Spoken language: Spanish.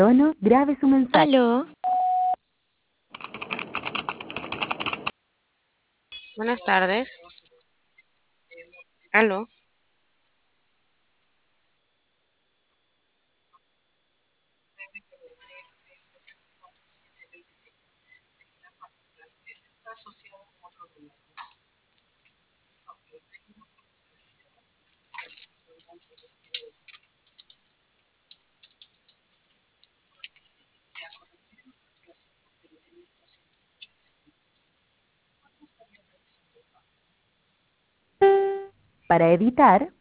tono, grabe su mensaje. Aló, Buenas tardes. Aló. Para editar,